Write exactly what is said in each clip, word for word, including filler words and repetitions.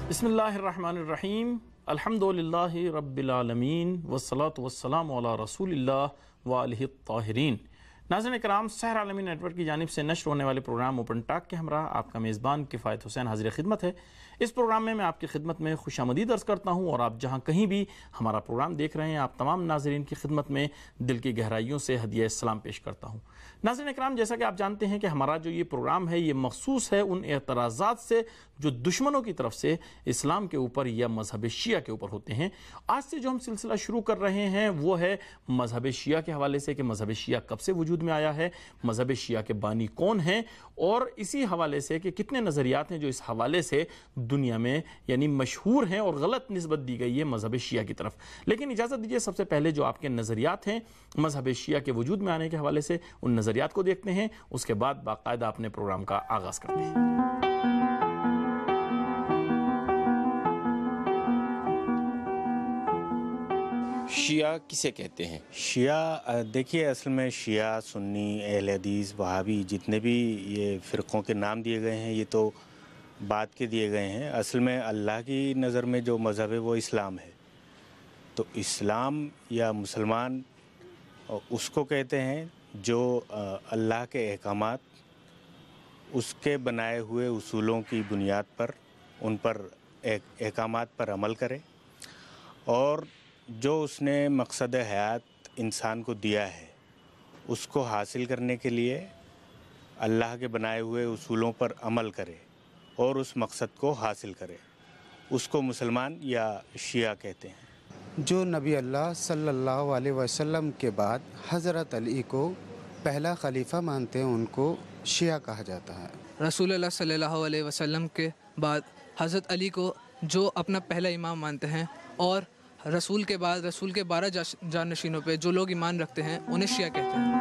بسم اللہ الرحمن الرحیم، الحمدللہ رب العالمین والصلاة والسلام علی رسول اللہ وآلہ الطاہرین۔ ناظرین اکرام، سحر عالمی نیٹ ورک کی جانب سے نشر ہونے والے پروگرام اوپن ٹاک کے ہمراہ آپ کا میزبان کفایت حسین حاضر خدمت ہے۔ اس پروگرام میں میں آپ کی خدمت میں خوش آمدید عرض کرتا ہوں، اور آپ جہاں کہیں بھی ہمارا پروگرام دیکھ رہے ہیں، آپ تمام ناظرین کی خدمت میں دل کی گہرائیوں سے ہدیہ السلام پیش کرتا ہوں۔ ناظرین اکرام، جیسا کہ آپ جانتے ہیں کہ ہمارا جو یہ پروگرام ہے یہ مخصوص ہے ان اعتراضات سے جو دشمنوں کی طرف سے اسلام کے اوپر یا مذہب شیعہ کے اوپر ہوتے ہیں۔ آج سے جو ہم سلسلہ شروع کر رہے ہیں وہ ہے مذہب شیعہ کے حوالے سے، کہ مذہب شیعہ کب سے وجود میں آیا ہے، مذہب شیعہ کے بانی کون ہیں، اور اسی حوالے سے کہ کتنے نظریات ہیں جو اس حوالے سے دنیا میں یعنی مشہور ہیں اور غلط نسبت دی گئی ہے مذہب شیعہ کی طرف۔ لیکن اجازت دیجیے سب سے پہلے جو آپ کے نظریات ہیں مذہب شیعہ کے وجود میں آنے کے حوالے سے، ان نظریات کو دیکھتے ہیں، اس کے بعد باقاعدہ اپنے پروگرام کا آغاز کرتے ہیں۔ شیعہ کسے کہتے ہیں؟ شیعہ دیکھیے، اصل میں شیعہ، سنی، اہل حدیث، وہابی، جتنے بھی یہ فرقوں کے نام دیے گئے ہیں یہ تو بعد کے دیے گئے ہیں۔ اصل میں اللہ کی نظر میں جو مذہب ہے وہ اسلام ہے۔ تو اسلام یا مسلمان اس کو کہتے ہیں جو اللہ کے احکامات، اس کے بنائے ہوئے اصولوں کی بنیاد پر ان پر احکامات پر عمل کرے، اور جو اس نے مقصد حیات انسان کو دیا ہے اس کو حاصل کرنے کے لیے اللہ کے بنائے ہوئے اصولوں پر عمل کرے اور اس مقصد کو حاصل کرے، اس کو مسلمان یا شیعہ کہتے ہیں۔ جو نبی اللہ صلی اللہ علیہ وسلم کے بعد حضرت علی کو پہلا خلیفہ مانتے ہیں ان کو شیعہ کہا جاتا ہے۔ رسول اللہ صلی اللہ علیہ وسلم کے بعد حضرت علی کو جو اپنا پہلا امام مانتے ہیں، اور رسول کے بعد رسول کے بارہ جانشینوں پہ جو لوگ ایمان رکھتے ہیں انہیں شیعہ کہتے ہیں۔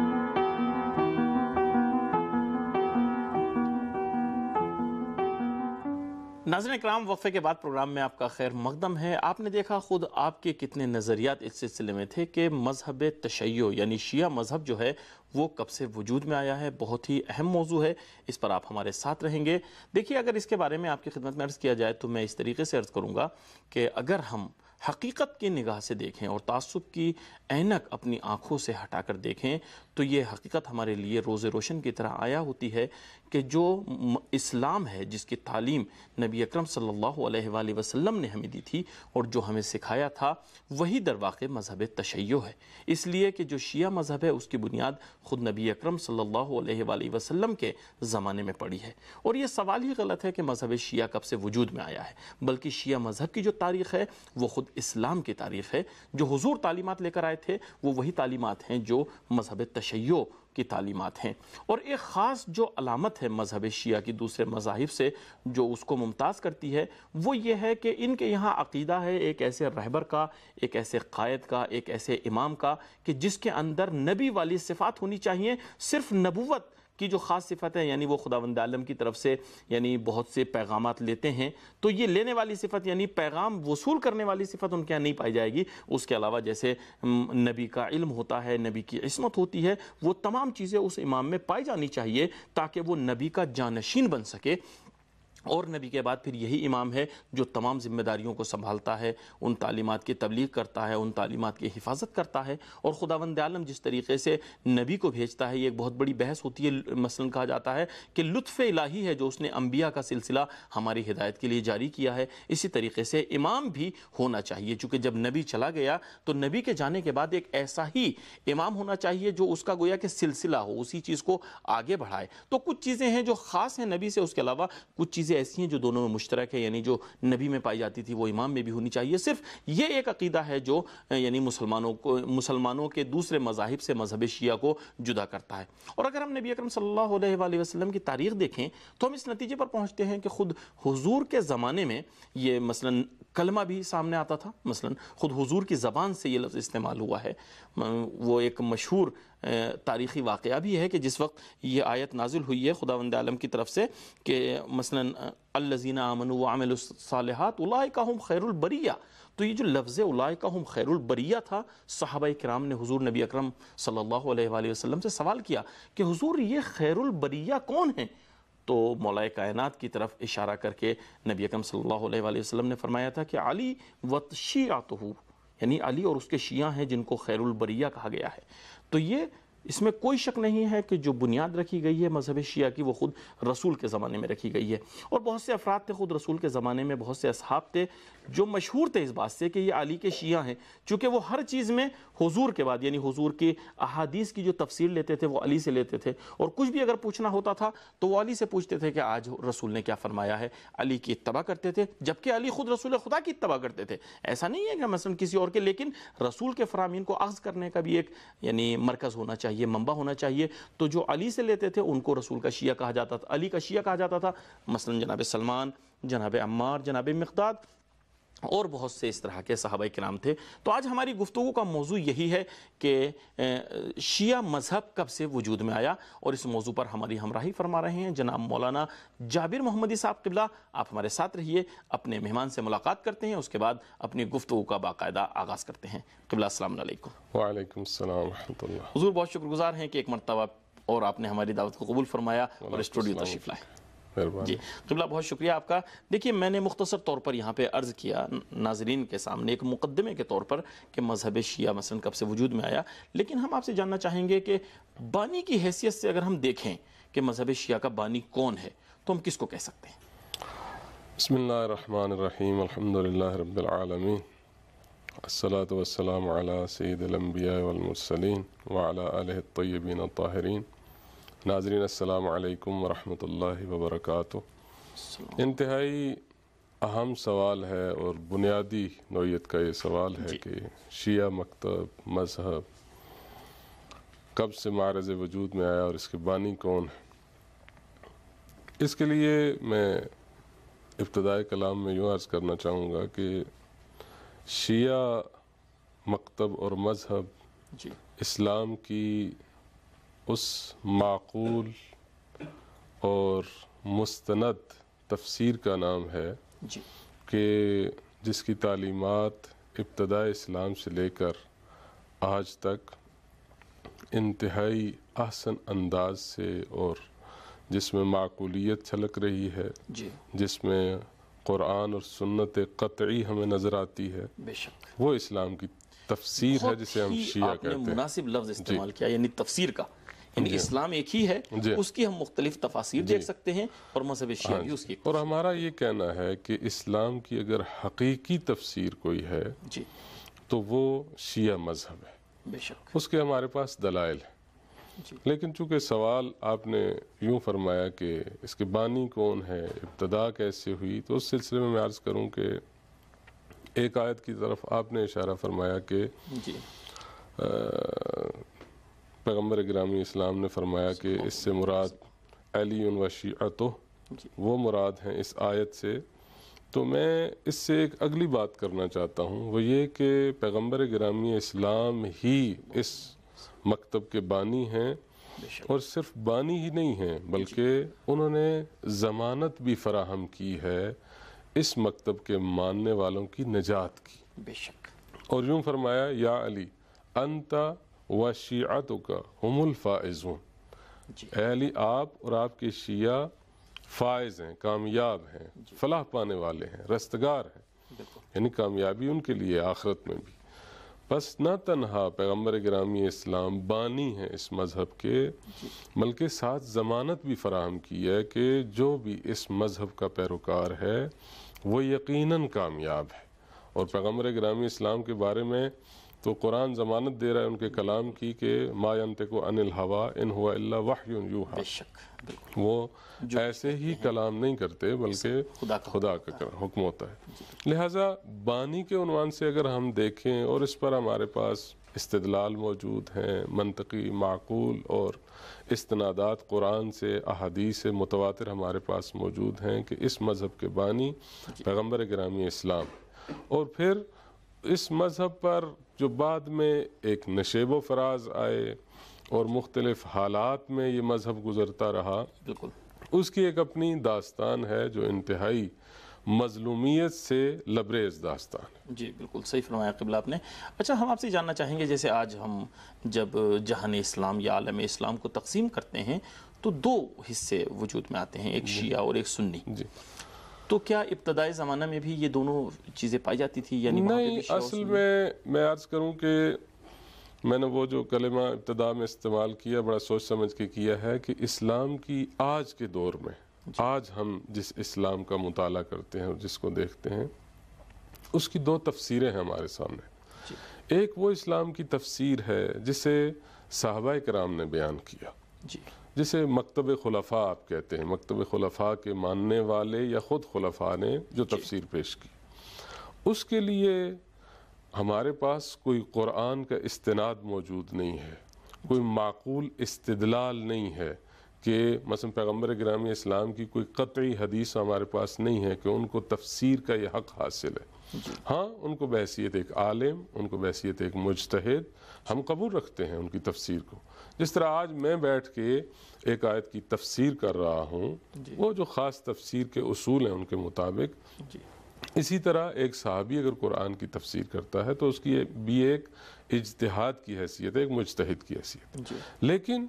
ناظرین اکرام، وقفے کے بعد پروگرام میں آپ کا خیر مقدم ہے۔ آپ نے دیکھا خود آپ کے کتنے نظریات اس سلسلے میں تھے کہ مذہب تشیع یعنی شیعہ مذہب جو ہے وہ کب سے وجود میں آیا ہے۔ بہت ہی اہم موضوع ہے، اس پر آپ ہمارے ساتھ رہیں گے۔ دیکھیے، اگر اس کے بارے میں آپ کی خدمت میں عرض کیا جائے تو میں اس طریقے سے عرض کروں گا کہ اگر ہم حقیقت کی نگاہ سے دیکھیں اور تعصب کی اینک اپنی آنکھوں سے ہٹا کر دیکھیں تو یہ حقیقت ہمارے لیے روز روشن کی طرح آیا ہوتی ہے کہ جو اسلام ہے، جس کی تعلیم نبی اکرم صلی اللہ علیہ وآلہ وسلم نے ہمیں دی تھی اور جو ہمیں سکھایا تھا، وہی در واقع مذہب تشیع ہے۔ اس لیے کہ جو شیعہ مذہب ہے اس کی بنیاد خود نبی اکرم صلی اللہ علیہ وآلہ وسلم کے زمانے میں پڑی ہے، اور یہ سوال ہی غلط ہے کہ مذہب شیعہ کب سے وجود میں آیا ہے، بلکہ شیعہ مذہب کی جو تاریخ ہے وہ خود اسلام کی تاریخ ہے۔ جو حضور تعلیمات لے کر آئے تھے وہ وہی تعلیمات ہیں جو مذہب تشیع کی تعلیمات ہیں، اور ایک خاص جو علامت ہے مذہب شیعہ کی دوسرے مذاہب سے جو اس کو ممتاز کرتی ہے وہ یہ ہے کہ ان کے یہاں عقیدہ ہے ایک ایسے رہبر کا، ایک ایسے قائد کا، ایک ایسے امام کا کہ جس کے اندر نبی والی صفات ہونی چاہیے۔ صرف نبوت کی جو خاص صفت ہے، یعنی وہ خداوند عالم کی طرف سے یعنی بہت سے پیغامات لیتے ہیں، تو یہ لینے والی صفت یعنی پیغام وصول کرنے والی صفت ان کے یہاں نہیں پائی جائے گی۔ اس کے علاوہ جیسے نبی کا علم ہوتا ہے، نبی کی عصمت ہوتی ہے، وہ تمام چیزیں اس امام میں پائی جانی چاہیے تاکہ وہ نبی کا جانشین بن سکے، اور نبی کے بعد پھر یہی امام ہے جو تمام ذمہ داریوں کو سنبھالتا ہے، ان تعلیمات کی تبلیغ کرتا ہے، ان تعلیمات کی حفاظت کرتا ہے، اور خداوند عالم جس طریقے سے نبی کو بھیجتا ہے، یہ ایک بہت بڑی بحث ہوتی ہے۔ مثلا کہا جاتا ہے کہ لطف الہی ہے جو اس نے انبیاء کا سلسلہ ہماری ہدایت کے لیے جاری کیا ہے، اسی طریقے سے امام بھی ہونا چاہیے، چونکہ جب نبی چلا گیا تو نبی کے جانے کے بعد ایک ایسا ہی امام ہونا چاہیے جو اس کا گویا کہ سلسلہ ہو، اسی چیز کو آگے بڑھائے۔ تو کچھ چیزیں ہیں جو خاص ہیں نبی سے، اس کے علاوہ کچھ چیزیں ایسی ہیں جو دونوں میں مشترک ہے، یعنی جو نبی میں پائی جاتی تھی وہ امام میں بھی ہونی چاہیے۔ صرف یہ ایک عقیدہ ہے جو یعنی مسلمانوں کو مسلمانوں کے دوسرے مذاہب سے مذہب شیعہ کو جدا کرتا ہے۔ اور اگر ہم نبی اکرم صلی اللہ علیہ وآلہ وسلم کی تاریخ دیکھیں تو ہم اس نتیجے پر پہنچتے ہیں کہ خود حضور کے زمانے میں یہ مثلا کلمہ بھی سامنے آتا تھا، مثلا خود حضور کی زبان سے یہ لفظ استعمال ہوا ہے۔ وہ ایک مشہور تاریخی واقعہ بھی ہے کہ جس وقت یہ آیت نازل ہوئی ہے خداوند عالم کی طرف سے کہ مثلا الذین آمنوا وعملوا الصالحات اولئک هم خیر البریہ، تو یہ جو لفظ اولئک هم خیر البریہ تھا، صحابہ کرام نے حضور نبی اکرم صلی اللہ علیہ وآلہ وسلم سے سوال کیا کہ حضور یہ خیر البریہ کون ہیں؟ تو مولا کائنات کی طرف اشارہ کر کے نبی اکرم صلی اللہ علیہ وآلہ وسلم نے فرمایا تھا کہ علی و شیعتہ، یعنی علی اور اس کے شیعہ ہیں جن کو خیر البریہ کہا گیا ہے۔ تو یہ اس میں کوئی شک نہیں ہے کہ جو بنیاد رکھی گئی ہے مذہب شیعہ کی وہ خود رسول کے زمانے میں رکھی گئی ہے، اور بہت سے افراد تھے خود رسول کے زمانے میں، بہت سے اصحاب تھے جو مشہور تھے اس بات سے کہ یہ علی کے شیعہ ہیں، چونکہ وہ ہر چیز میں حضور کے بعد یعنی حضور کی احادیث کی جو تفسیر لیتے تھے وہ علی سے لیتے تھے، اور کچھ بھی اگر پوچھنا ہوتا تھا تو وہ علی سے پوچھتے تھے کہ آج رسول نے کیا فرمایا ہے، علی کی اتباع کرتے تھے، جبکہ علی خود رسول خدا کی اتباع کرتے تھے۔ ایسا نہیں ہے کہ مثلا کسی اور کے، لیکن رسول کے فرامین کو اخذ کرنے کا بھی ایک یعنی مرکز ہونا چاہیے، منبع ہونا چاہیے، تو جو علی سے لیتے تھے ان کو رسول کا شیعہ کہا جاتا تھا، علی کا شیعہ کہا جاتا تھا، مثلا جناب سلمان، جناب عمار، جناب مقداد اور بہت سے اس طرح کے صحابہ کرام تھے۔ تو آج ہماری گفتگو کا موضوع یہی ہے کہ شیعہ مذہب کب سے وجود میں آیا، اور اس موضوع پر ہماری ہمراہی فرما رہے ہیں جناب مولانا جابر محمدی صاحب قبلہ۔ آپ ہمارے ساتھ رہیے، اپنے مہمان سے ملاقات کرتے ہیں، اس کے بعد اپنی گفتگو کا باقاعدہ آغاز کرتے ہیں۔ قبلہ السلام علیکم۔ وعلیکم السلام ورحمۃ اللہ۔ حضور بہت شکر گزار ہیں کہ ایک مرتبہ اور آپ نے ہماری دعوت کو قبول فرمایا اور اسٹوڈیو تشریف لائے۔ جی قبلہ بہت شکریہ آپ کا۔ دیکھیے میں نے مختصر طور پر یہاں پہ عرض کیا ناظرین کے سامنے ایک مقدمے کے طور پر کہ مذہب شیعہ مثلا کب سے وجود میں آیا، لیکن ہم آپ سے جاننا چاہیں گے کہ بانی کی حیثیت سے اگر ہم دیکھیں کہ مذہب شیعہ کا بانی کون ہے تو ہم کس کو کہہ سکتے ہیں؟ بسم اللہ الرحمن الرحیم، الحمدللہ رب العالمین، الصلاۃ والسلام علی سید الانبیاء والمرسلین وعلی آلہ الطیبین الطاہرین۔ ناظرین السلام علیکم ورحمۃ اللہ وبرکاتہ۔ انتہائی اہم سوال ہے اور بنیادی نوعیت کا یہ سوال ہے کہ شیعہ مکتب مذہب کب سے معرض وجود میں آیا اور اس کے بانی کون ہے۔ اس کے لیے میں ابتدائی کلام میں یوں عرض کرنا چاہوں گا کہ شیعہ مکتب اور مذہب جی اسلام کی اس معقول اور مستند تفسیر کا نام ہے جی کہ جس کی تعلیمات ابتدائی اسلام سے لے کر آج تک انتہائی احسن انداز سے اور جس میں معقولیت چھلک رہی ہے، جی جس میں قرآن اور سنت قطعی ہمیں نظر آتی ہے، بے شک وہ اسلام کی تفسیر ہے جسے ہم شیعہ آپ نے کہتے ہیں۔ مناسب لفظ استعمال کیا، یعنی تفسیر کا، یعنی اسلام ایک ہی ہے، جی اس کی ہم مختلف تفاسیر دیکھ سکتے ہیں، اور مذہب شیعہ بھی اس کی۔ اور ہمارا یہ کہنا ہے کہ اسلام کی اگر حقیقی تفسیر کوئی ہے جی تو وہ شیعہ مذہب ہے، بے شک اس کے ہمارے پاس دلائل ہیں۔ جی لیکن چونکہ سوال آپ نے یوں فرمایا کہ اس کے بانی کون ہے، ابتدا کیسے ہوئی، تو اس سلسلے میں میں عرض کروں کہ ایک آیت کی طرف آپ نے اشارہ فرمایا کہ جی پیغمبر گرامی اسلام نے فرمایا کہ اس سے مراد علی و شیعتہ، وہ مراد ہیں اس آیت سے۔ تو میں اس سے ایک اگلی بات کرنا چاہتا ہوں، وہ یہ کہ پیغمبر گرامی اسلام ہی اس مکتب کے بانی ہیں، اور صرف بانی ہی نہیں ہیں بلکہ انہوں نے ضمانت بھی فراہم کی ہے اس مکتب کے ماننے والوں کی نجات کی۔ بے شک اور یوں فرمایا یا علی انت و شیعتک ہم الفائزون، جی اے علی آپ اور آپ کے شیعہ فائز ہیں، کامیاب ہیں، فلاح پانے والے ہیں، رستگار ہیں، بالکل یعنی کامیابی ان کے لیے آخرت میں بھی۔ بس نہ تنہا پیغمبر گرامی اسلام بانی ہیں اس مذہب کے، بلکہ ساتھ ضمانت بھی فراہم کی ہے کہ جو بھی اس مذہب کا پیروکار ہے وہ یقیناً کامیاب ہے۔ اور پیغمبر گرامی اسلام کے بارے میں تو قرآن ضمانت دے رہا ہے ان کے کلام کی کہ ما ینطق عن الہویٰ ان ہوا الا وحی یوحیٰ، بے شک بالکل وہ ایسے ہی کلام نہیں کرتے بلکہ خدا کا خدا کا حکم ہوتا ہے۔ لہٰذا بانی کے عنوان سے اگر ہم دیکھیں اور اس پر ہمارے پاس استدلال موجود ہیں، منطقی معقول اور استنادات قرآن سے احادیث سے متواتر ہمارے پاس موجود ہیں کہ اس مذہب کے بانی پیغمبر گرامی اسلام، اور پھر اس مذہب پر جو بعد میں ایک نشیب و فراز آئے اور مختلف حالات میں یہ مذہب گزرتا رہا، بالکل اس کی ایک اپنی داستان ہے جو انتہائی مظلومیت سے لبریز داستان ہے۔ جی بالکل صحیح فرمایا قبلہ آپ نے۔ اچھا ہم آپ سے جاننا چاہیں گے جیسے آج ہم جب جہان اسلام یا عالم اسلام کو تقسیم کرتے ہیں تو دو حصے وجود میں آتے ہیں، ایک شیعہ اور ایک سنی. جی تو کیا ابتدائی زمانہ میں بھی یہ دونوں چیزیں پائی جاتی تھی؟ یعنی وہاں پہ بھی نہیں، شیعہ اور اصل سنی؟ میں میں عرض کروں کہ میں نے وہ جو کلمہ ابتدا میں استعمال کیا بڑا سوچ سمجھ کے کیا ہے کہ اسلام کی آج کے دور میں، آج ہم جس اسلام کا مطالعہ کرتے ہیں اور جس کو دیکھتے ہیں، اس کی دو تفسیریں ہیں ہمارے سامنے. ایک وہ اسلام کی تفسیر ہے جسے صحابہ کرام نے بیان کیا، جی جسے مکتب خلفاء آپ کہتے ہیں، مکتب خلفاء کے ماننے والے یا خود خلفاء نے جو تفسیر پیش کی. اس کے لیے ہمارے پاس کوئی قرآن کا استناد موجود نہیں ہے، کوئی معقول استدلال نہیں ہے کہ مثلا پیغمبر گرامی اسلام کی کوئی قطعی حدیث ہمارے پاس نہیں ہے کہ ان کو تفسیر کا یہ حق حاصل ہے. ہاں، ان کو بحیثیت ایک عالم، ان کو بحیثیت ایک مجتہد ہم قبول رکھتے ہیں ان کی تفسیر کو. جس طرح آج میں بیٹھ کے ایک آیت کی تفسیر کر رہا ہوں، وہ جو خاص تفسیر کے اصول ہیں ان کے مطابق، اسی طرح ایک صحابی اگر قرآن کی تفسیر کرتا ہے تو اس کی بھی ایک اجتہاد کی حیثیت ہے، ایک مجتہد کی حیثیت. لیکن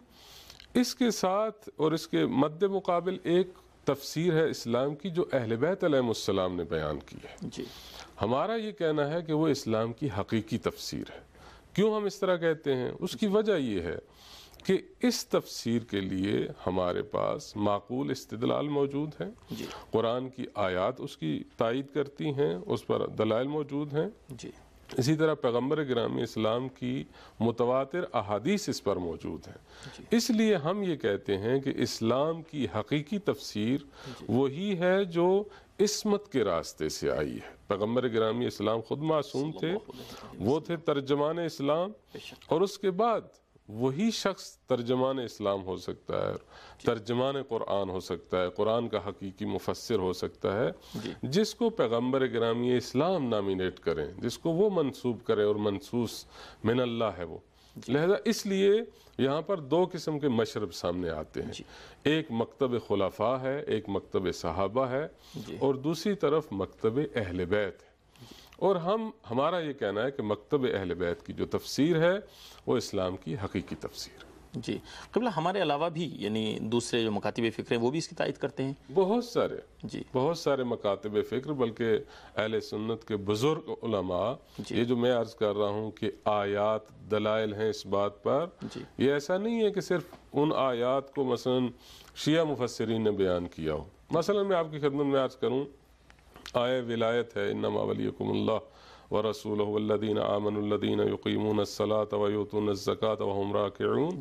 اس کے ساتھ اور اس کے مد مقابل ایک تفسیر ہے اسلام کی جو اہل بیت علیہ السلام نے بیان کی ہے. جی ہمارا یہ کہنا ہے کہ وہ اسلام کی حقیقی تفسیر ہے. کیوں ہم اس طرح کہتے ہیں؟ اس کی وجہ یہ ہے کہ اس تفسیر کے لیے ہمارے پاس معقول استدلال موجود ہیں، قرآن کی آیات اس کی تائید کرتی ہیں، اس پر دلائل موجود ہیں. جی اسی طرح پیغمبر گرامی اسلام کی متواتر احادیث اس پر موجود ہیں. اس لیے ہم یہ کہتے ہیں کہ اسلام کی حقیقی تفسیر وہی ہے جو عصمت کے راستے سے آئی ہے. پیغمبر گرامی اسلام خود معصوم تھے، وہ تھے ترجمان اسلام، اور اس کے بعد وہی شخص ترجمان اسلام ہو سکتا ہے، ترجمان قرآن ہو سکتا ہے، قرآن کا حقیقی مفسر ہو سکتا ہے، جس کو پیغمبر گرامی اسلام نامینیٹ کریں، جس کو وہ منسوب کرے اور منسوس من اللہ ہے وہ. لہذا اس لیے یہاں پر دو قسم کے مشرب سامنے آتے ہیں. ایک مکتب خلفاء ہے، ایک مکتب صحابہ ہے، اور دوسری طرف مکتب اہل بیت ہے. اور ہم ہمارا یہ کہنا ہے کہ مکتب اہل بیت کی جو تفسیر ہے وہ اسلام کی حقیقی تفسیر ہے. جی قبلہ ہمارے علاوہ بھی یعنی دوسرے جو مکاتب فکر ہیں وہ بھی اس کی تائید کرتے ہیں؟ بہت سارے جی بہت سارے مکاتب فکر، بلکہ اہل سنت کے بزرگ علماء، یہ جو میں عرض کر رہا ہوں کہ آیات دلائل ہیں اس بات پر، یہ ایسا نہیں ہے کہ صرف ان آیات کو مثلا شیعہ مفسرین نے بیان کیا ہو. مثلا میں آپ کی خدمت میں عرض کروں، آئے ولایت ہے انما ولیکم اللہ ورسولہ والذین آمنوا الذین یقیمون الصلاة ویؤتون الزکاة وہم راکعون.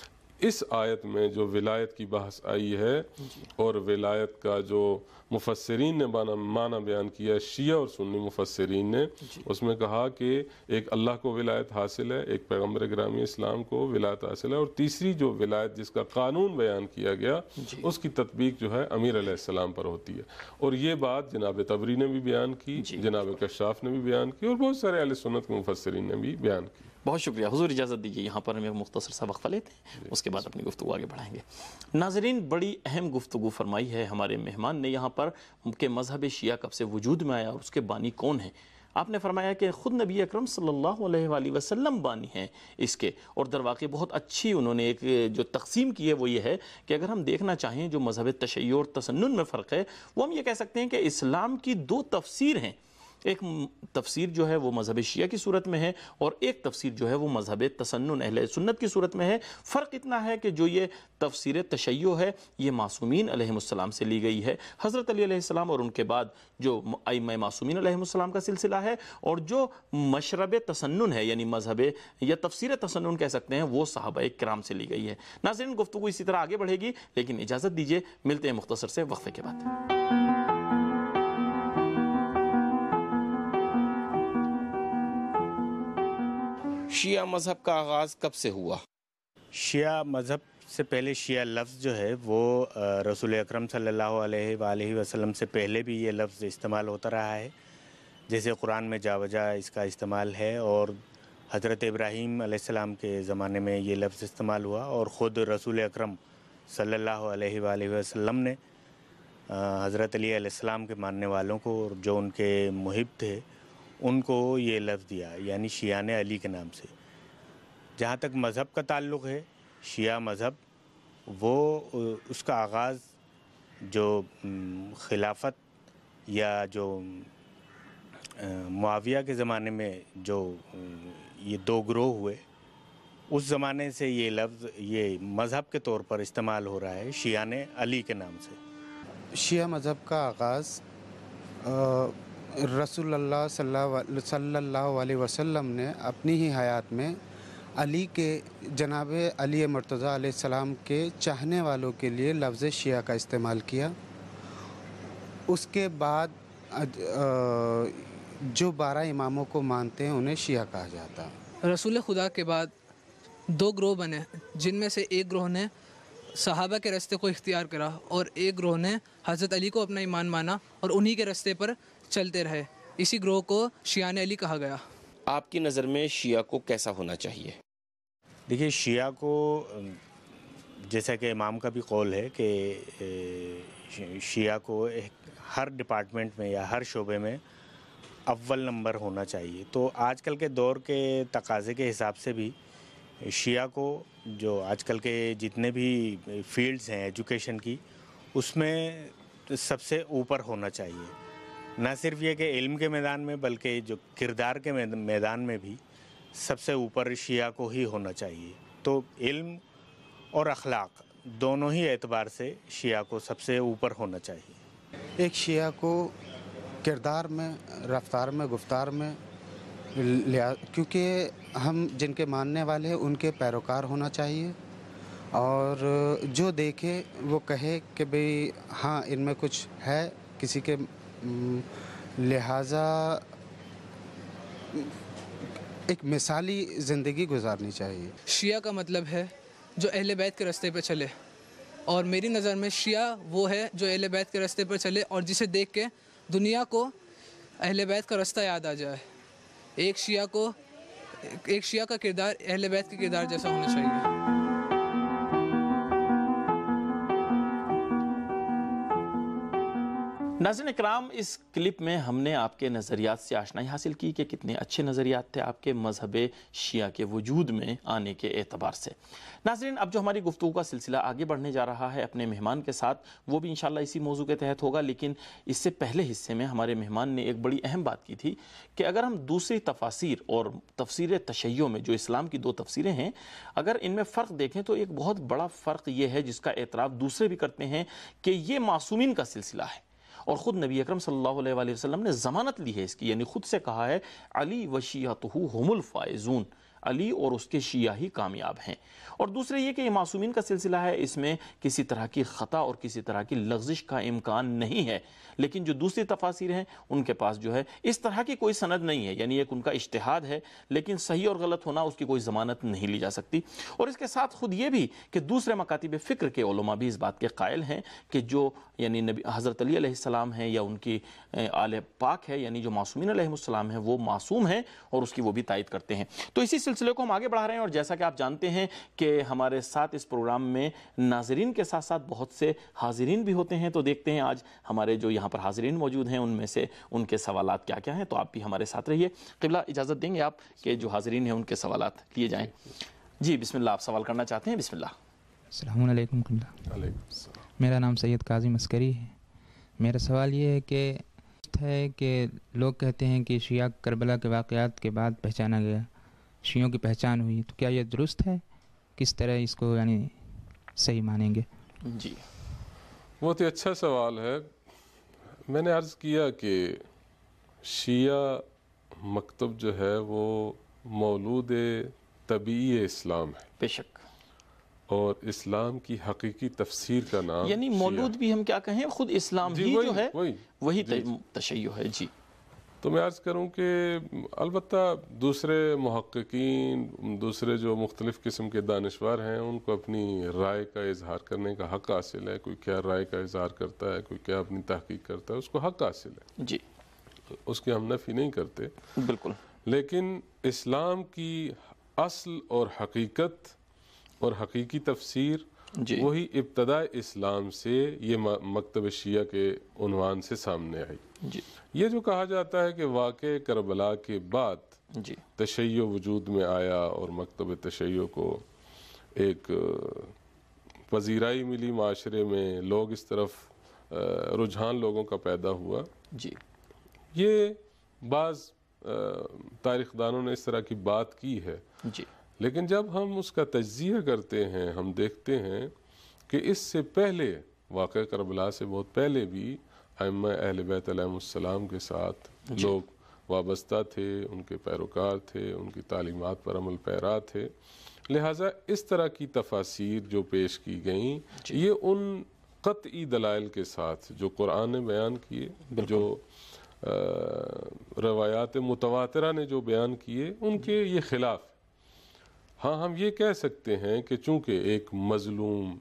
اس آیت میں جو ولایت کی بحث آئی ہے اور ولایت کا جو مفسرین نے معنی بیان کیا، شیعہ اور سنی مفسرین نے، اس میں کہا کہ ایک اللہ کو ولایت حاصل ہے، ایک پیغمبر گرامی اسلام کو ولایت حاصل ہے، اور تیسری جو ولایت جس کا قانون بیان کیا گیا اس کی تطبیق جو ہے امیر علیہ السلام پر ہوتی ہے. اور یہ بات جناب طبری نے بھی بیان کی، جناب کشاف نے بھی بیان کی، اور بہت سارے اہل سنت کے مفسرین نے بھی بیان کی. بہت شکریہ حضور. اجازت دیجیے یہاں پر ہم ایک مختصر سا وقفہ لیتے ہیں، اس کے بعد اپنی گفتگو آگے بڑھائیں گے. ناظرین، بڑی اہم گفتگو فرمائی ہے ہمارے مہمان نے یہاں پر کہ مذہب شیعہ کب سے وجود میں آیا اور اس کے بانی کون ہیں. آپ نے فرمایا کہ خود نبی اکرم صلی اللہ علیہ وآلہ وسلم بانی ہیں اس کے، اور در واقع بہت اچھی انہوں نے ایک جو تقسیم کی ہے وہ یہ ہے کہ اگر ہم دیکھنا چاہیں جو مذہب تشیع اور تسنن میں فرق ہے، وہ ہم یہ کہہ سکتے ہیں کہ اسلام کی دو تفسیر ہیں. ایک تفسیر جو ہے وہ مذہب شیعہ کی صورت میں ہے، اور ایک تفسیر جو ہے وہ مذہب تسنن اہل سنت کی صورت میں ہے. فرق اتنا ہے کہ جو یہ تفسیر تشیع ہے یہ معصومین علیہ السلام سے لی گئی ہے، حضرت علی علیہ السلام اور ان کے بعد جو ائمہ معصومین علیہ السلام کا سلسلہ ہے، اور جو مشرب تسنن ہے یعنی مذہب یا تفسیر تسنن کہہ سکتے ہیں وہ صحابہ کرام سے لی گئی ہے. ناظرین، گفتگو اسی طرح آگے بڑھے گی، لیکن اجازت دیجیے ملتے ہیں مختصر سے وقفے کے بعد. شیعہ مذہب کا آغاز کب سے ہوا؟ شیعہ مذہب سے پہلے شیعہ لفظ جو ہے وہ رسول اکرم صلی اللہ علیہ وآلہ وسلم سے پہلے بھی یہ لفظ استعمال ہوتا رہا ہے. جیسے قرآن میں جا بجا اس کا استعمال ہے، اور حضرت ابراہیم علیہ السلام کے زمانے میں یہ لفظ استعمال ہوا، اور خود رسول اکرم صلی اللہ علیہ وآلہ وسلم نے حضرت علی علیہ السلام کے ماننے والوں کو اور جو ان کے محب تھے ان کو یہ لفظ دیا، یعنی شیعان علی کے نام سے. جہاں تک مذہب کا تعلق ہے، شیعہ مذہب وہ اس کا آغاز جو خلافت یا جو معاویہ کے زمانے میں جو یہ دو گروہ ہوئے، اس زمانے سے یہ لفظ یہ مذہب کے طور پر استعمال ہو رہا ہے شیعان علی کے نام سے۔ شیعہ مذہب کا آغاز رسول اللہ صلی اللہ علیہ وسلم نے اپنی ہی حیات میں علی کے جناب علی مرتضیٰ علیہ السلام کے چاہنے والوں کے لیے لفظ شیعہ کا استعمال کیا۔ اس کے بعد جو بارہ اماموں کو مانتے ہیں انہیں شیعہ کہا جاتا ہے۔ رسول خدا کے بعد دو گروہ بنے، جن میں سے ایک گروہ نے صحابہ کے راستے کو اختیار کرا اور ایک گروہ نے حضرت علی کو اپنا ایمان مانا اور انہی کے راستے پر چلتے رہے۔ اسی گروہ کو شیعان علی کہا گیا۔ آپ کی نظر میں شیعہ کو کیسا ہونا چاہیے؟ دیکھیے، شیعہ کو جیسا کہ امام کا بھی قول ہے کہ شیعہ کو ہر ڈپارٹمنٹ میں یا ہر شعبے میں اول نمبر ہونا چاہیے۔ تو آج کل کے دور کے تقاضے کے حساب سے بھی شیعہ کو جو آج کل کے جتنے بھی فیلڈز ہیں ایجوکیشن کی، اس میں سب سے اوپر ہونا چاہیے۔ نہ صرف یہ کہ علم کے میدان میں بلکہ جو کردار کے میدان میں بھی سب سے اوپر شیعہ کو ہی ہونا چاہیے۔ تو علم اور اخلاق دونوں ہی اعتبار سے شیعہ کو سب سے اوپر ہونا چاہیے۔ ایک شیعہ کو کردار میں، رفتار میں، گفتار میں، کیونکہ ہم جن کے ماننے والے ہیں ان کے پیروکار ہونا چاہیے، اور جو دیکھے وہ کہے کہ بھئی ہاں ان میں کچھ ہے، کسی کے لہٰذا ایک مثالی زندگی گزارنی چاہیے۔ شیعہ کا مطلب ہے جو اہل بیت کے راستے پہ چلے، اور میری نظر میں شیعہ وہ ہے جو اہل بیت کے راستے پر چلے اور جسے دیکھ کے دنیا کو اہل بیت کا راستہ یاد آ جائے۔ ایک شیعہ کو ایک شیعہ کا کردار اہل بیت کے کردار جیسا ہونا چاہیے۔ ناظرین اکرام، اس کلپ میں ہم نے آپ کے نظریات سے آشنائی حاصل کی کہ کتنے اچھے نظریات تھے آپ کے مذہب شیعہ کے وجود میں آنے کے اعتبار سے۔ ناظرین، اب جو ہماری گفتگو کا سلسلہ آگے بڑھنے جا رہا ہے اپنے مہمان کے ساتھ، وہ بھی انشاءاللہ اسی موضوع کے تحت ہوگا، لیکن اس سے پہلے حصے میں ہمارے مہمان نے ایک بڑی اہم بات کی تھی کہ اگر ہم دوسری تفاسیر اور تفسیر تشیع میں جو اسلام کی دو تفسیریں ہیں، اگر ان میں فرق دیکھیں تو ایک بہت بڑا فرق یہ ہے جس کا اعتراف دوسرے بھی کرتے ہیں کہ یہ معصومین کا سلسلہ ہے، اور خود نبی اکرم صلی اللہ علیہ وآلہ وسلم نے ضمانت لی ہے اس کی، یعنی خود سے کہا ہے علی و شیعتہ ہم الفائزون، علی اور اس کے شیعہ ہی کامیاب ہیں۔ اور دوسرے یہ کہ یہ معصومین کا سلسلہ ہے، اس میں کسی طرح کی خطا اور کسی طرح کی لغزش کا امکان نہیں ہے، لیکن جو دوسری تفاسیر ہیں ان کے پاس جو ہے اس طرح کی کوئی سند نہیں ہے، یعنی ایک ان کا اجتہاد ہے، لیکن صحیح اور غلط ہونا اس کی کوئی ضمانت نہیں لی جا سکتی۔ اور اس کے ساتھ خود یہ بھی کہ دوسرے مکاتب فکر کے علماء بھی اس بات کے قائل ہیں کہ جو یعنی نبی حضرت علی علیہ السلام ہیں یا ان کی آل پاک ہے، یعنی جو معصومین علیہ السلام ہیں، وہ معصوم ہیں اور اس کی وہ بھی تائید کرتے ہیں۔ تو اسی سلسلے کو ہم آگے بڑھا رہے ہیں، اور جیسا کہ آپ جانتے ہیں کہ ہمارے ساتھ اس پروگرام میں ناظرین کے ساتھ ساتھ بہت سے حاضرین بھی ہوتے ہیں، تو دیکھتے ہیں آج ہمارے جو یہاں پر حاضرین موجود ہیں ان میں سے ان کے سوالات کیا کیا ہیں۔ تو آپ بھی ہمارے ساتھ رہیے۔ قبلہ اجازت دیں گے آپ کہ جو حاضرین ہیں ان کے سوالات لیے جائیں؟ جی بسم اللہ، آپ سوال کرنا چاہتے ہیں؟ بسم اللہ۔ السلام علیکم قبلہ۔ علیکم السلام۔ میرا نام سید کاظم عسکری ہے۔ میرا سوال یہ ہے کہ ہے کہ لوگ کہتے ہیں کہ شیعہ کربلا کے واقعات کے بعد پہچانا گیا، شیعوں کی پہچان ہوئی، تو کیا یہ درست ہے؟ کس طرح اس کو یعنی صحیح مانیں گے؟ جی بہت ہی اچھا سوال ہے۔ میں نے عرض کیا کہ شیعہ مکتب جو ہے وہ مولود طبیعی اسلام ہے، بے شک، اور اسلام کی حقیقی تفسیر کا نام یعنی مولود بھی ہم کیا کہیں، خود اسلام جی ہی وہی جو ہے وہی وہی جی تشیع ہے۔ جی تو میں عرض کروں کہ البتہ دوسرے محققین، دوسرے جو مختلف قسم کے دانشور ہیں، ان کو اپنی رائے کا اظہار کرنے کا حق حاصل ہے۔ کوئی کیا رائے کا اظہار کرتا ہے، کوئی کیا اپنی تحقیق کرتا ہے، اس کو حق حاصل ہے، جی اس کی ہم نفی نہیں کرتے۔ بالکل، لیکن اسلام کی اصل اور حقیقت اور حقیقی تفسیر جی وہی ابتداء اسلام سے یہ مکتب شیعہ کے عنوان سے سامنے آئی۔ جی یہ جو کہا جاتا ہے کہ واقع کربلا کے بعد جی تشیع وجود میں آیا اور مکتب تشیع کو ایک پذیرائی ملی معاشرے میں، لوگ اس طرف رجحان لوگوں کا پیدا ہوا. جی یہ بعض تاریخ دانوں نے اس طرح کی بات کی ہے. جی لیکن جب ہم اس کا تجزیہ کرتے ہیں ہم دیکھتے ہیں کہ اس سے پہلے واقعہ کربلا سے بہت پہلے بھی ائمہ اہل بیت علیہم السلام کے ساتھ لوگ وابستہ تھے، ان کے پیروکار تھے، ان کی تعلیمات پر عمل پیرا تھے. لہٰذا اس طرح کی تفاسیر جو پیش کی گئیں یہ ان قطعی دلائل کے ساتھ جو قرآن نے بیان کیے، جو روایات متواترہ نے جو بیان کیے، ان کے یہ خلاف. ہاں ہم یہ کہہ سکتے ہیں کہ چونکہ ایک مظلوم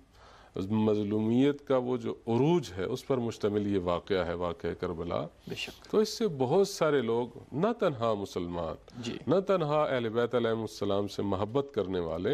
مظلومیت کا وہ جو عروج ہے اس پر مشتمل یہ واقعہ ہے، واقعہ کربلا، تو اس سے بہت سارے لوگ نہ تنہا مسلمان، نہ تنہا اہل بیت علیہم السلام سے محبت کرنے والے،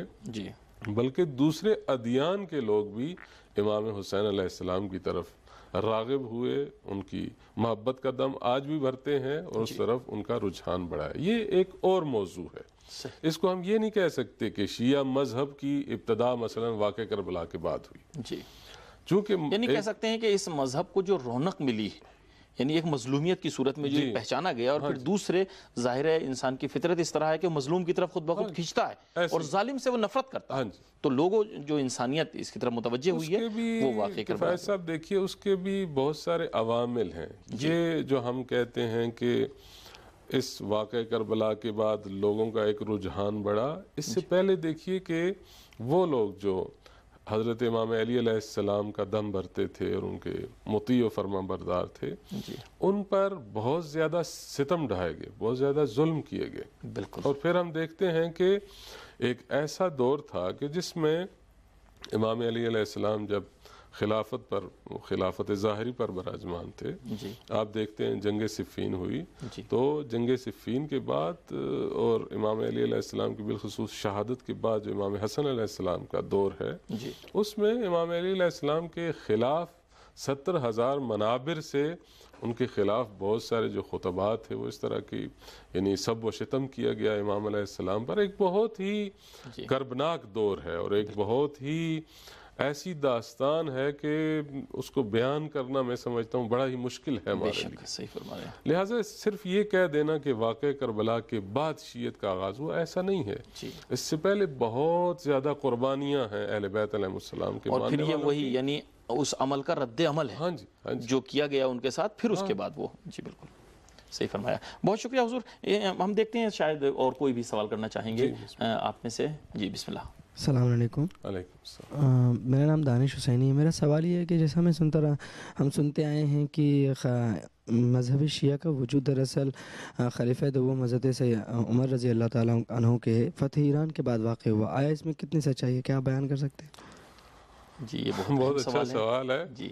بلکہ دوسرے ادیان کے لوگ بھی امام حسین علیہ السلام کی طرف راغب ہوئے، ان کی محبت کا دم آج بھی بھرتے ہیں اور اس طرف ان کا رجحان بڑھا ہے. یہ ایک اور موضوع ہے. اس کو ہم یہ نہیں کہہ سکتے کہ شیعہ مذہب کی ابتدا مثلا واقع کربلا کے بعد ہوئی. جی چونکہ یعنی کہہ سکتے ہیں کہ اس مذہب کو جو رونق ملی، یعنی ایک مظلومیت کی صورت میں جو پہچانا گیا، اور پھر دوسرے ظاہر ہے انسان کی فطرت اس طرح ہے کہ مظلوم کی طرف خود بخود کھینچتا ہے اور ظالم سے وہ نفرت کرتا ہے. تو لوگوں جو انسانیت اس کی طرف متوجہ ہوئی ہے وہ واقع کربلا. فیض صاحب دیکھیے اس کے بھی بہت سارے عوامل ہیں. یہ جو ہم کہتے ہیں کہ اس واقع کربلا کے بعد لوگوں کا ایک رجحان بڑھا، اس سے پہلے دیکھیے کہ وہ لوگ جو حضرت امام علی علیہ السلام کا دم بھرتے تھے اور ان کے مطیع و فرما بردار تھے، ان پر بہت زیادہ ستم ڈھائے گئے، بہت زیادہ ظلم کیے گئے. بالکل. اور پھر ہم دیکھتے ہیں کہ ایک ایسا دور تھا کہ جس میں امام علی علیہ السلام جب خلافت پر خلافت ظاہری پر براجمان تھے، آپ دیکھتے ہیں جنگ صفین ہوئی، تو جنگ صفین کے بعد اور امام علی علیہ السلام کی بالخصوص شہادت کے بعد جو امام حسن علیہ السلام کا دور ہے، اس میں امام علی علیہ السلام کے خلاف ستر ہزار منابر سے ان کے خلاف بہت سارے جو خطبات تھے وہ اس طرح کی یعنی سب و شتم کیا گیا امام علیہ السلام پر. ایک بہت ہی کربناک دور ہے اور ایک بہت ہی ایسی داستان ہے کہ اس کو بیان کرنا میں سمجھتا ہوں بڑا ہی مشکل ہے ہمارے لیے. صحیح فرمایا. لہٰذا صرف یہ کہہ دینا کہ واقع کربلا کے بعد شیعت کا آغاز ہوا، ایسا نہیں ہے. اس سے پہلے بہت زیادہ قربانیاں ہیں اہل بیت علیہ السلام کے. اور پھر یہ وہی یعنی اس عمل کا رد عمل ہے ہاں جی ہاں جی جو کیا گیا ان کے ساتھ، پھر اس کے بعد وہ. جی بالکل صحیح فرمایا. بہت شکریہ حضور. ہم دیکھتے ہیں شاید اور کوئی بھی سوال کرنا چاہیں گے آپ میں سے. جی بسم اللہ. السلام علیکم. علیکم السلام. میرا نام دانش حسینی ہے. میرا سوال یہ ہے کہ جیسا میں سنتا رہا ہم سنتے آئے ہیں کہ مذہب شیعہ کا وجود دراصل خلیفہ دوم حضرت عمر رضی اللہ تعالیٰ عنہ کے فتح ایران کے بعد واقع ہوا. آیا اس میں کتنی سچائی ہے؟ کیا آپ بیان کر سکتے ہیں؟ جی یہ بہت اچھا سوال ہے. جی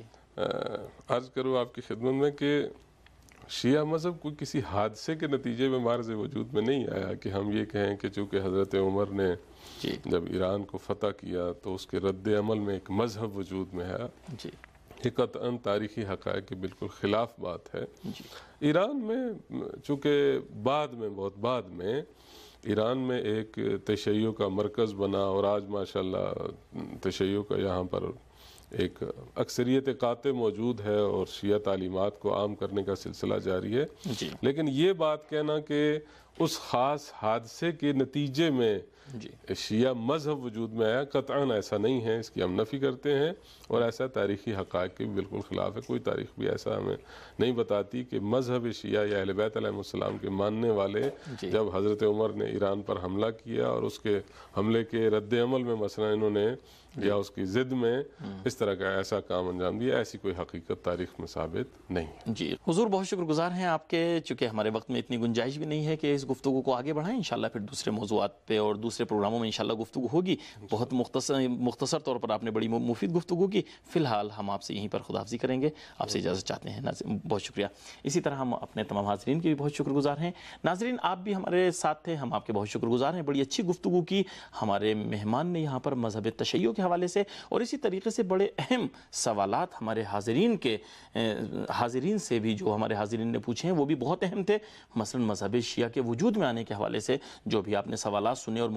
عرض کروں آپ کی خدمت میں کہ شیعہ مذہب کوئی کسی حادثے کے نتیجے میں مارز وجود میں نہیں آیا کہ ہم یہ کہیں کہ چونکہ حضرت عمر نے جب ایران کو فتح کیا تو اس کے رد عمل میں ایک مذہب وجود میں ہے. جی یہ قطعاً تاریخی حقائق کے بالکل خلاف بات ہے. ایران میں چونکہ بعد میں بہت بعد میں ایران میں ایک تشیع کا مرکز بنا اور آج ماشاءاللہ تشیع کا یہاں پر ایک اکثریت قاطع موجود ہے اور شیعہ تعلیمات کو عام کرنے کا سلسلہ جاری ہے. لیکن یہ بات کہنا کہ اس خاص حادثے کے نتیجے میں شیعہ مذہب وجود میں آیا، قطعاً ایسا نہیں ہے. اس کی ہم نفی کرتے ہیں اور ایسا تاریخی حقائق کے بالکل خلاف ہے. کوئی تاریخ بھی ایسا ہمیں نہیں بتاتی کہ مذہب شیعہ یا اہل بیت علیہ السلام کے ماننے والے جب حضرت عمر نے ایران پر حملہ کیا اور اس کے حملے کے رد عمل میں مثلا انہوں نے یا اس کی ضد میں اس طرح کا ایسا کام انجام دیا، ایسی کوئی حقیقت تاریخ میں ثابت نہیں ہے. جی حضور بہت شکر گزار ہیں آپ کے. چونکہ ہمارے وقت میں اتنی گنجائش بھی نہیں ہے کہ اس گفتگو کو آگے بڑھائیں. انشاءاللہ پھر دوسرے موضوعات پہ اور دوسرے پروگراموں میں انشاءاللہ گفتگو ہوگی. بہت مختصر مختصر طور پر آپ نے بڑی مفید گفتگو کی. فی الحال ہم آپ سے یہیں پر خداحافظی کریں گے. آپ سے اجازت چاہتے ہیں. بہت شکریہ. اسی طرح ہم اپنے تمام حاضرین کے بھی بہت شکر گزار ہیں. ناظرین آپ بھی ہمارے ساتھ تھے، ہم آپ کے بہت شکر گزار ہیں. بڑی اچھی گفتگو کی ہمارے مہمان نے یہاں پر مذہب تشیع کے حوالے سے، اور اسی طریقے سے بڑے اہم سوالات ہمارے حاضرین کے حاضرین سے بھی جو ہمارے حاضرین نے پوچھے ہیں وہ بھی بہت اہم تھے. مثلا مذہب شیعہ کے وجود میں آنے کے حوالے سے جو بھی آپ نے سوالات سنے اور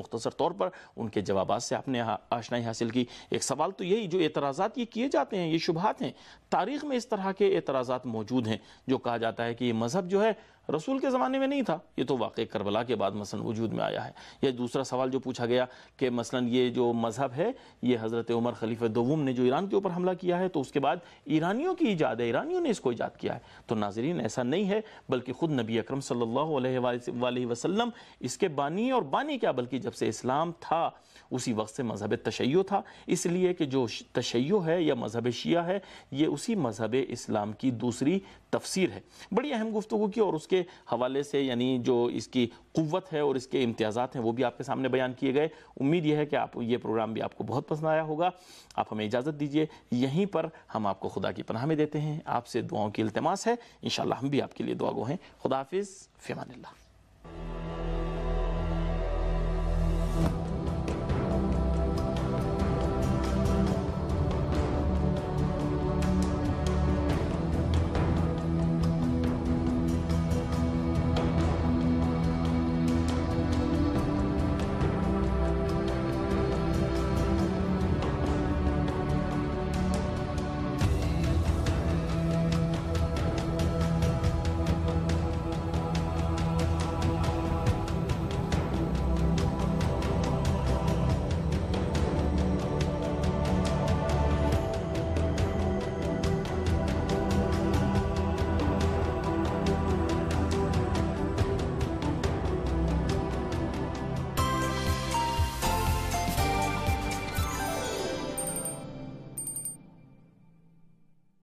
مختصر طور پر ان کے جوابات سے آپ نے آشنائی حاصل کی۔ ایک سوال تو یہی، جو اعتراضات یہ کیے جاتے ہیں، یہ شبہات ہیں، تاریخ میں اس طرح کے اعتراضات موجود ہیں جو کہا جاتا ہے کہ یہ مذہب جو ہے رسول کے زمانے میں نہیں تھا، یہ تو واقع کربلا کے بعد مثلا وجود میں آیا ہے۔ یا دوسرا سوال جو پوچھا گیا کہ مثلا یہ جو مذہب ہے یہ حضرت عمر خلیفہ دوم نے جو ایران کے اوپر حملہ کیا ہے تو اس کے بعد ایرانیوں کی ایجاد ہے، ایرانیوں نے اس کو ایجاد کیا ہے۔ تو ناظرین ایسا نہیں ہے، بلکہ خود نبی اکرم صلی اللہ علیہ وآلہ وسلم اس کے بانی، اور بانی کیا بلکہ جب سے اسلام تھا اسی وقت سے مذہب تشیع تھا، اس لیے کہ جو تشیع ہے یا مذہب شیعہ ہے یہ اسی مذہب اسلام کی دوسری تفسیر ہے۔ بڑی اہم گفتگو کی، اور اس کے حوالے سے یعنی جو اس کی قوت ہے اور اس کے امتیازات ہیں وہ بھی آپ کے سامنے بیان کیے گئے۔ امید یہ ہے کہ آپ یہ پروگرام بھی آپ کو بہت پسند آیا ہوگا۔ آپ ہمیں اجازت دیجیے، یہیں پر ہم آپ کو خدا کی پناہ میں دیتے ہیں، آپ سے دعاؤں کی التماس ہے، انشاءاللہ ہم بھی آپ کے لیے دعا گو ہیں۔ خدا حافظ، فی امان اللہ۔